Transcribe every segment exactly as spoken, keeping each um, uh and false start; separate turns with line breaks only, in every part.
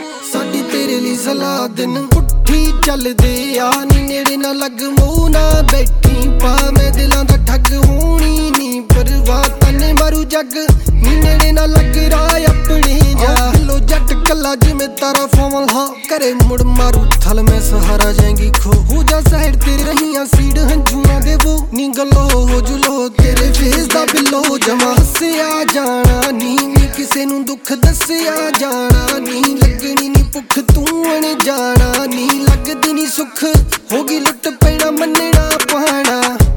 साडी तेरे लिए सलाह दिन पुट्ठी चलदे आ नी नेड़े ना लग मूंह ना बैठी पा मैं दिलां दा ठग होनी नी परवाह तन्ने मारू जग नी नेड़े ना लग राह अपने जा लो जट कला जिमें तारा फॉल हाँ करे मुड़ मारू थल में सहारा जाएंगी खो हो जा साइड तेरे रहियां सीड हंझुआं दे वो नी गलो हो जुलो तेरे फेस दा बिलो जमा हस्सिया जाना नी नी किसे नू दुख दस्सिया जाना नी लगनी नी भुख तू अण जाना नी लगदी नी सुख होगी लुट पैना मन्नना पाना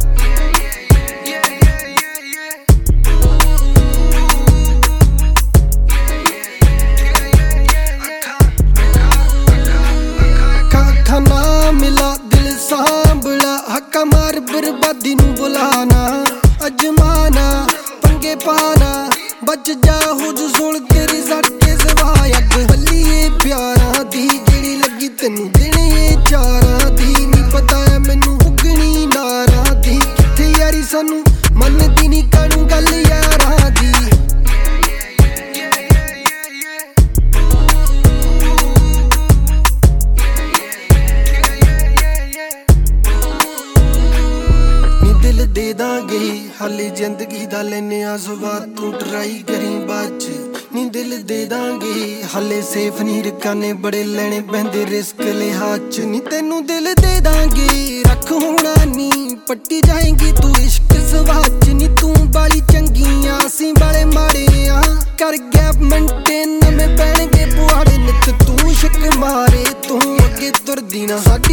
ना मिला दिल सांभला हक्का मार बर्बादी नू बुलाना अजमाना पंगे पाना बच जा हो जो सुन तेरी साटे सवाय अग बल्लिए प्यारा दी जेड़ी लगी तेनू देने चारा दी नी पता है मैनू उगनी नारा दी किथे यारी सानू मनदी नी कानू गल यारा दी दे दांगे हाले जिंदगी दा लेने आ स्वाद तू ट्राई करी बाच नी दिल दे दांगे हाले सेफ नी रखाने बड़े लेने पैंदे रिस्क लिहाज नी तेनू दिल दे दांगे रख होना नी पट्टी जाएंगी तू इश्क सवाच नी तू बाली चंगी आसी बाले माड़े आ कर गैप मेंटेन में पैणगे पुआड़े नित तू शिक मारे तू अगे तुरदी ना